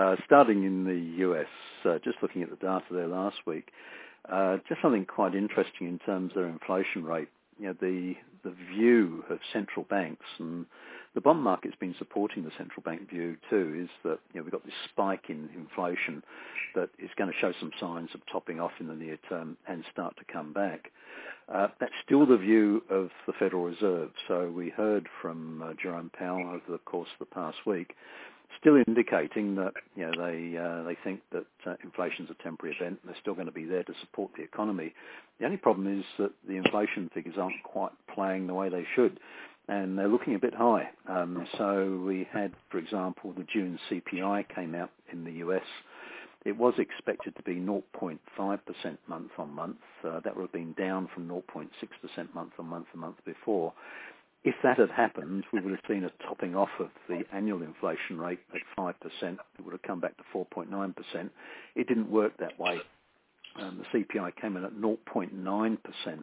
Starting in the US, just looking at the data there last week, just something quite interesting in terms of their inflation rate. You know, the view of central banks, and the bond market's been supporting the central bank view too, is that we've got this spike in inflation that is going to show some signs of topping off in the near term and start to come back. That's still the view of the Federal Reserve. So we heard from Jerome Powell over the course of the past week, still indicating that they think that inflation's a temporary event. They're still going to be there to support the economy. The only problem is that the inflation figures aren't quite playing the way they should, and they're looking a bit high. So we had, for example, the June CPI came out in the US. It was expected to be 0.5% month on month. That would have been down from 0.6% month on month the month before. If that had happened, we would have seen a topping off of the annual inflation rate at 5%. It would have come back to 4.9%. It didn't work that way. The CPI came in at 0.9%.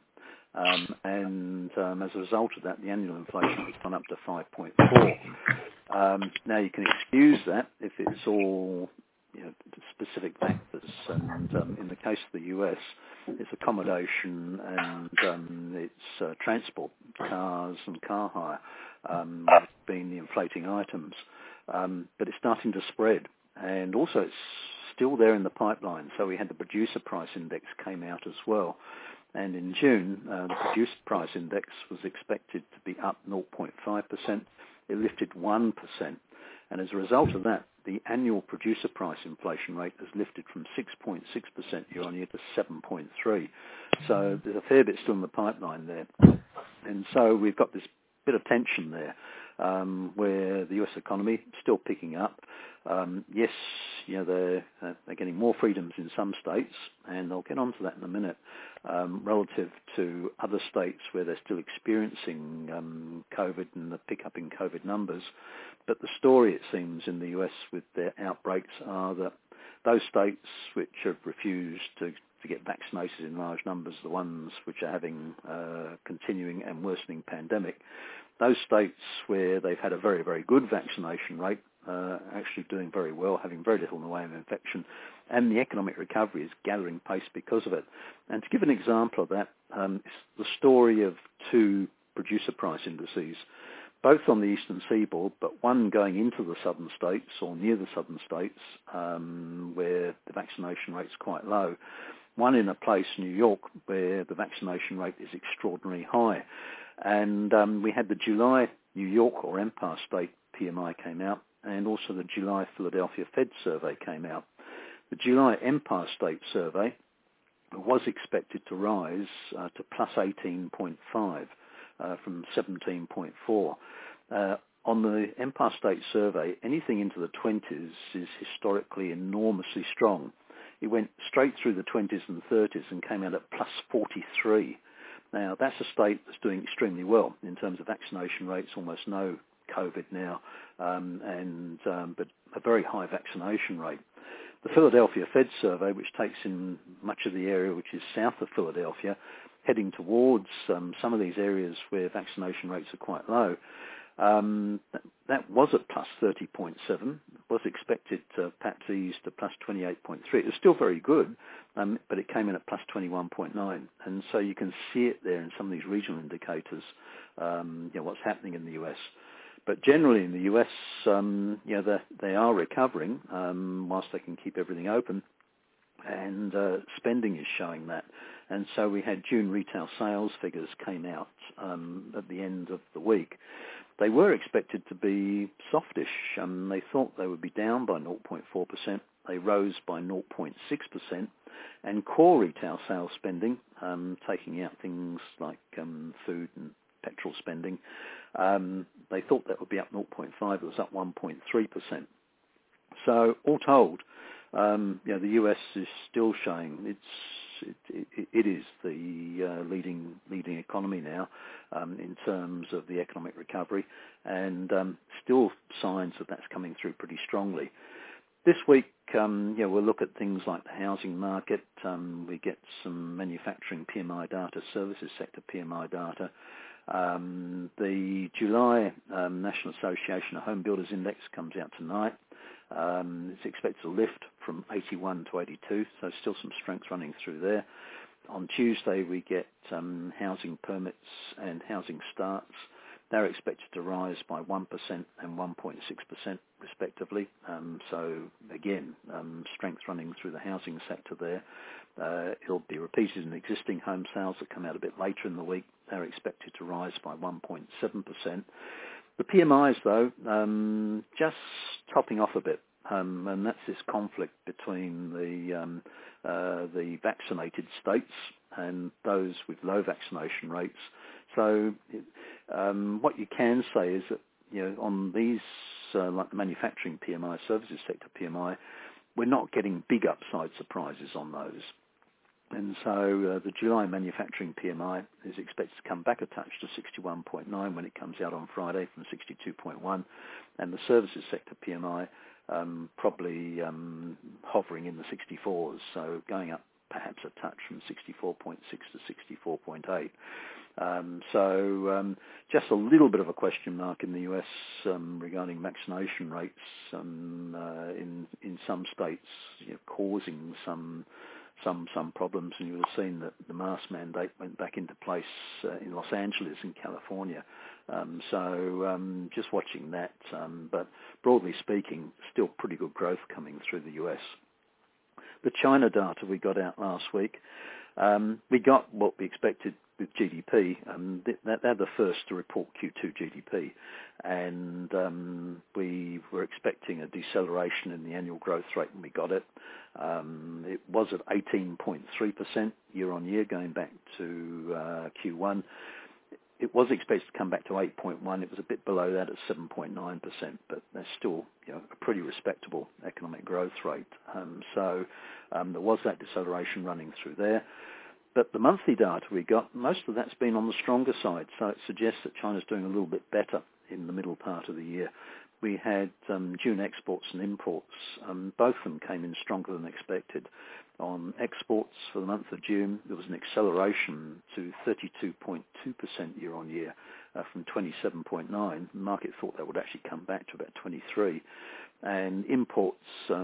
And as a result of that, the annual inflation has gone up to 5.4%. Now, you can excuse that if it's all specific factors, and in the case of the US, it's accommodation and it's transport, cars and car hire being the inflating items, but it's starting to spread, and also it's still there in the pipeline. So we had the producer price index came out as well, and in June the producer price index was expected to be up 0.5%. It lifted 1%, and as a result of that, the annual producer price inflation rate has lifted from 6.6% year on year to 7.3%. So there's a fair bit still in the pipeline there. And so we've got this bit of tension there where the US economy is still picking up. Yes, they're getting more freedoms in some states, and I'll get onto that in a minute, relative to other states where they're still experiencing COVID and the pickup in COVID numbers. But the story, it seems, in the US with their outbreaks are that those states which have refused to get vaccinated in large numbers, the ones which are having continuing and worsening pandemic, those states where they've had a very, very good vaccination rate actually doing very well, having very little in the way of infection, and the economic recovery is gathering pace because of it. And to give an example of that, it's the story of two producer price indices, both on the eastern seaboard, but one going into the southern states or near the southern states where the vaccination rate's quite low. One in a place, New York, where the vaccination rate is extraordinarily high. And we had the July New York or Empire State PMI came out, and also the July Philadelphia Fed survey came out. The July Empire State survey was expected to rise to plus 18.5 from 17.4. On the Empire State survey, anything into the 20s is historically enormously strong. It went straight through the 20s and 30s and came out at plus 43. Now, that's a state that's doing extremely well in terms of vaccination rates, almost no COVID now, but a very high vaccination rate. The Philadelphia Fed survey, which takes in much of the area which is south of Philadelphia, heading towards some of these areas where vaccination rates are quite low, that was at plus 30.7, was expected to perhaps ease to plus 28.3. It was still very good, but it came in at plus 21.9. And so you can see it there in some of these regional indicators, what's happening in the US. But generally in the US, they are recovering whilst they can keep everything open, and spending is showing that. And so we had June retail sales figures came out at the end of the week. They were expected to be softish. They thought they would be down by 0.4%. They rose by 0.6%. And core retail sales spending, taking out things like food and petrol spending, they thought that would be up 0.5%. It was up 1.3%. So all told, the US is still showing it is the leading economy now in terms of the economic recovery, and still signs that that's coming through pretty strongly. This week, we'll look at things like the housing market. We get some manufacturing PMI data, services sector PMI data. The July National Association of Home Builders Index comes out tonight. It's expected to lift from 81 to 82, so still some strength running through there. On Tuesday, we get housing permits and housing starts. They're expected to rise by 1% and 1.6% respectively. So again, strength running through the housing sector there. It'll be repeated in existing home sales that come out a bit later in the week. They're expected to rise by 1.7%. The PMIs, though, just topping off a bit. And that's this conflict between the vaccinated states and those with low vaccination rates. So what you can say is that, on these, like the manufacturing PMI, services sector PMI, we're not getting big upside surprises on those. And so the July manufacturing PMI is expected to come back a touch to 61.9 when it comes out on Friday from 62.1. And the services sector PMI probably hovering in the 64s, so going up perhaps a touch from 64.6 to 64.8. So just a little bit of a question mark in the US regarding vaccination rates in some states, causing some problems. And you would have seen that the mask mandate went back into place in Los Angeles in California. So just watching that. But broadly speaking, still pretty good growth coming through the US. The China data we got out last week, we got what we expected with GDP. They're the first to report Q2 GDP. And we were expecting a deceleration in the annual growth rate when we got it. It was at 18.3% year on year going back to Q1. It was expected to come back to 8.1. It was a bit below that at 7.9%, but that's still a pretty respectable economic growth rate. So there was that deceleration running through there. But the monthly data we got, most of that's been on the stronger side, so it suggests that China's doing a little bit better in the middle part of the year. We had June exports and imports. Both of them came in stronger than expected. On exports for the month of June, there was an acceleration to 32.2% year on year from 27.9. The market thought that would actually come back to about 23. And imports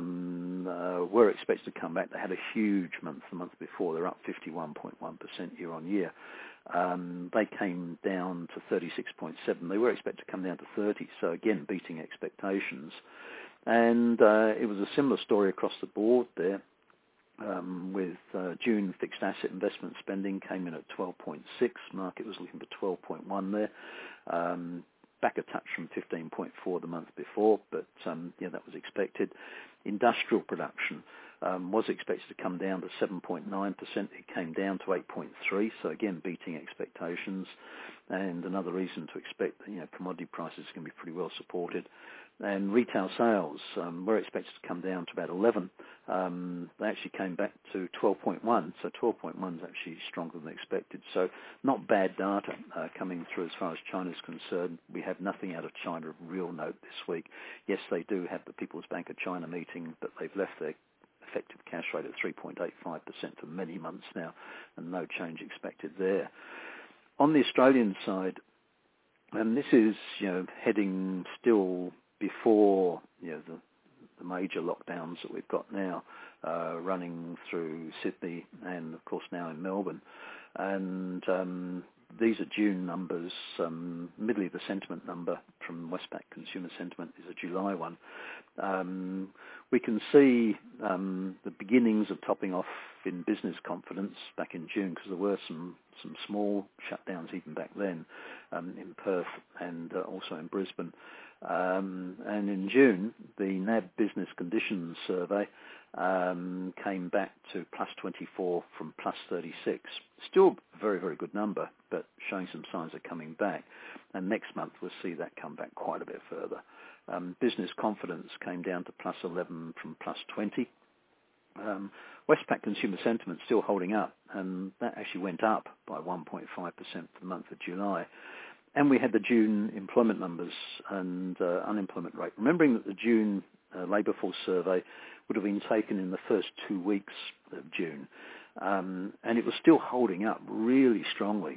were expected to come back. They had a huge month the month before. They're up 51.1% year on year. They came down to 36.7. They were expected to come down to 30, so again, beating expectations. And it was a similar story across the board there, with June fixed asset investment spending came in at 12.6. Market was looking for 12.1 there. Back a touch from 15.4 the month before, but that was expected. Industrial production was expected to come down to 7.9%. It came down to 8.3, so again beating expectations. And another reason to expect that commodity prices are going to be pretty well supported. And retail sales were expected to come down to about 11. They actually came back to 12.1, so 12.1 is actually stronger than expected. So not bad data coming through as far as China's concerned. We have nothing out of China of real note this week. Yes, they do have the People's Bank of China meeting, but they've left their effective cash rate at 3.85% for many months now, and no change expected there. On the Australian side, and this is heading still before the major lockdowns that we've got now running through Sydney and of course now in Melbourne, and these are June numbers. Middle of the sentiment number from Westpac Consumer Sentiment is a July one. We can see the beginnings of topping off in business confidence back in June, because there were some small shutdowns even back then in Perth and also in Brisbane. And in June, the NAB Business Conditions Survey came back to plus 24 from plus 36. Still a very, very good number, but showing some signs of coming back. And next month, we'll see that come back quite a bit further. Business confidence came down to plus 11 from plus 20. Westpac Consumer Sentiment still holding up, and that actually went up by 1.5% for the month of July. And we had the June employment numbers and unemployment rate. Remembering that the June labour force survey would have been taken in the first 2 weeks of June. And it was still holding up really strongly.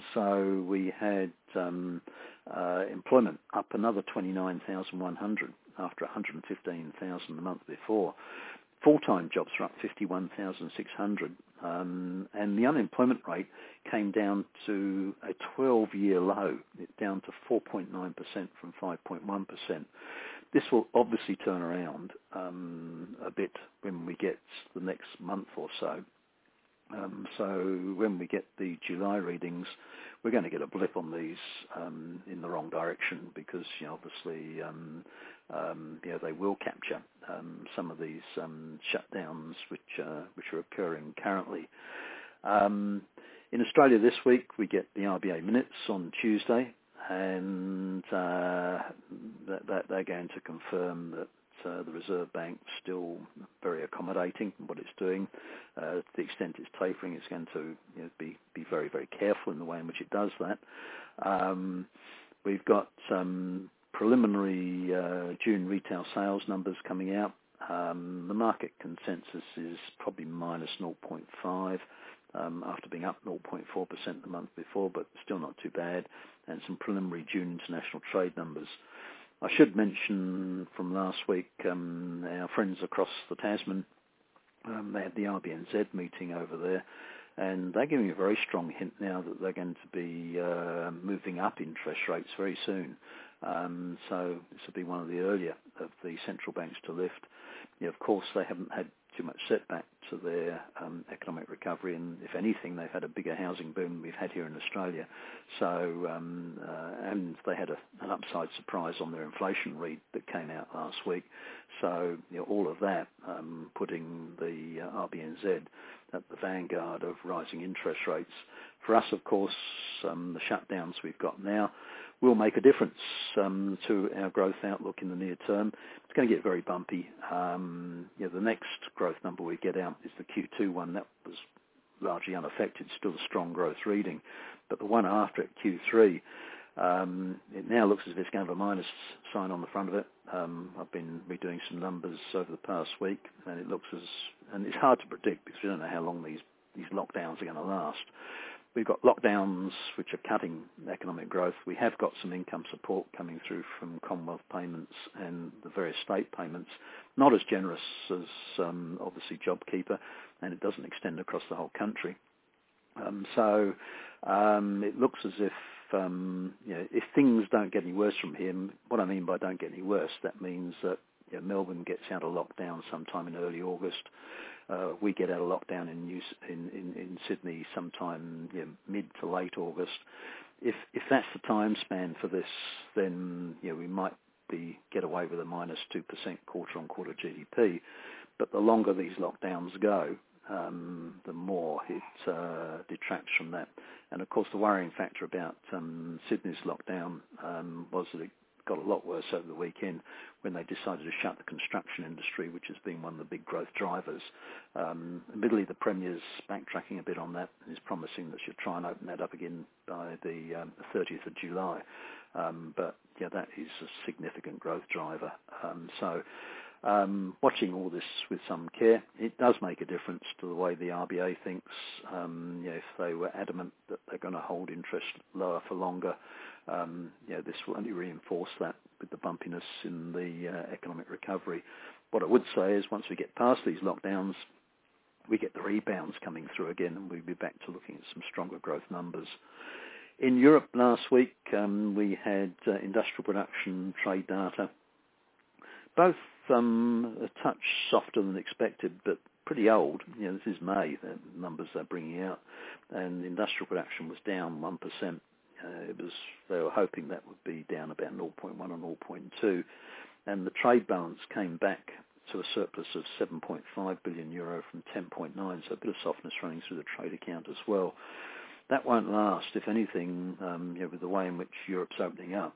So we had employment up another 29,100 after 115,000 the month before. Full-time jobs are up 51,600, and the unemployment rate came down to a 12-year low, down to 4.9% from 5.1%. This will obviously turn around a bit when we get the next month or so. So when we get the July readings, we're going to get a blip on these in the wrong direction because, obviously, they will capture some of these shutdowns which are occurring currently. In Australia this week, we get the RBA minutes on Tuesday, and that they're going to confirm that the Reserve Bank still very accommodating in what it's doing. To the extent it's tapering, it's going to be very, very careful in the way in which it does that. We've got some preliminary June retail sales numbers coming out. The market consensus is probably minus 0.5 after being up 0.4% the month before, but still not too bad. And some preliminary June international trade numbers. I should mention from last week, our friends across the Tasman, they had the RBNZ meeting over there, and they're giving a very strong hint now that they're going to be moving up interest rates very soon. So this will be one of the earlier of the central banks to lift. Of course, they haven't had too much setback to their economic recovery, and if anything, they've had a bigger housing boom than we've had here in Australia. So, and they had an upside surprise on their inflation read that came out last week. So, all of that putting the RBNZ at the vanguard of rising interest rates. For us, of course, the shutdowns we've got now will make a difference to our growth outlook in the near term. It's going to get very bumpy. The next growth number we get out is the Q2 one. That was largely unaffected, still a strong growth reading. But the one after it, Q3, it now looks as if it's going to have a minus sign on the front of it. I've been redoing some numbers over the past week, and it looks and it's hard to predict because we don't know how long these lockdowns are going to last. We've got lockdowns which are cutting economic growth. We have got some income support coming through from Commonwealth payments and the various state payments, not as generous as obviously JobKeeper, and it doesn't extend across the whole country. So it looks as if things don't get any worse from here. What I mean by don't get any worse, that means that Melbourne gets out of lockdown sometime in early August. We get out of lockdown in Sydney sometime mid to late August. If that's the time span for this, then we might get away with a minus 2% quarter-on-quarter GDP. But the longer these lockdowns go, the more it detracts from that. And of course, the worrying factor about Sydney's lockdown was that it got a lot worse over the weekend when they decided to shut the construction industry, which has been one of the big growth drivers. Admittedly, the Premier's backtracking a bit on that and is promising that she'll try and open that up again by the 30th of July. But that is a significant growth driver. Watching all this with some care, it does make a difference to the way the RBA thinks. If they were adamant that they're going to hold interest lower for longer, this will only reinforce that with the bumpiness in the economic recovery. What I would say is once we get past these lockdowns, we get the rebounds coming through again, and we'll be back to looking at some stronger growth numbers. In Europe last week, we had industrial production trade data, both a touch softer than expected, but pretty old. This is May, the numbers they're bringing out, and industrial production was down 1%. They were hoping that would be down about 0.1 or 0.2, and the trade balance came back to a surplus of 7.5 billion euro from 10.9, so a bit of softness running through the trade account as well. That won't last. If anything, with the way in which Europe's opening up,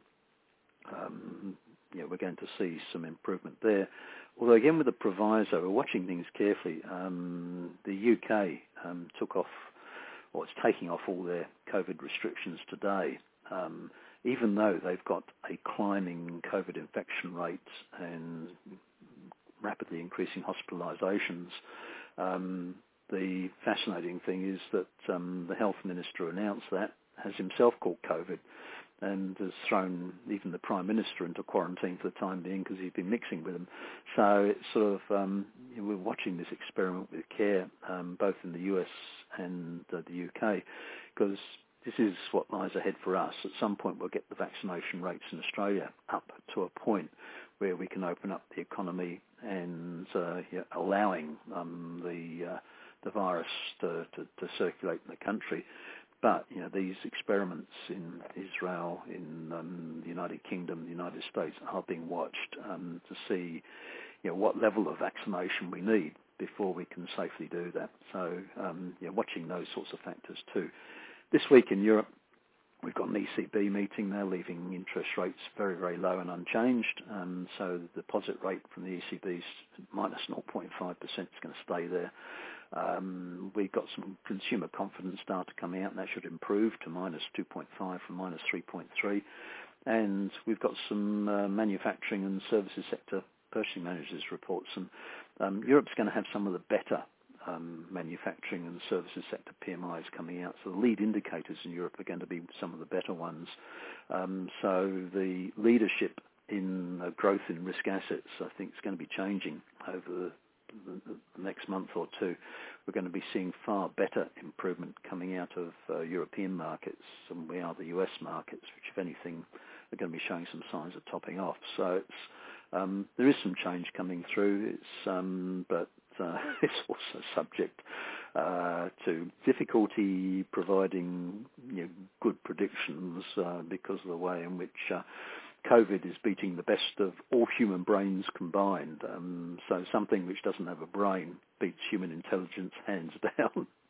we're going to see some improvement there. Although again, with the proviso, we're watching things carefully. The UK took off, or it's taking off all their COVID restrictions today, even though they've got a climbing COVID infection rate and rapidly increasing hospitalisations. The fascinating thing is that the health minister announced that, has himself caught COVID, and has thrown even the Prime Minister into quarantine for the time being because he's been mixing with them. So it's sort of, we're watching this experiment with care, both in the US and the UK, because this is what lies ahead for us. At some point we'll get the vaccination rates in Australia up to a point where we can open up the economy and allowing the virus to circulate in the country. But, these experiments in Israel, in the United Kingdom, the United States are being watched to see, what level of vaccination we need before we can safely do that. So, watching those sorts of factors too. This week in Europe, we've got an ECB meeting. They're leaving interest rates very, very low and unchanged. So the deposit rate from the ECB is minus 0.5%. It's going to stay there. We've got some consumer confidence data coming out, and that should improve to minus 2.5 from minus 3.3. And we've got some manufacturing and services sector purchasing managers reports. And Europe's going to have some of the better manufacturing and services sector PMIs coming out. So the lead indicators in Europe are going to be some of the better ones. So the leadership in growth in risk assets, I think, is going to be changing over the next month or two. We're going to be seeing far better improvement coming out of European markets than we are the US markets, which, if anything, are going to be showing some signs of topping off. So it's there is some change coming through. But it's also subject to difficulty providing good predictions because of the way in which COVID is beating the best of all human brains combined. So something which doesn't have a brain beats human intelligence hands down.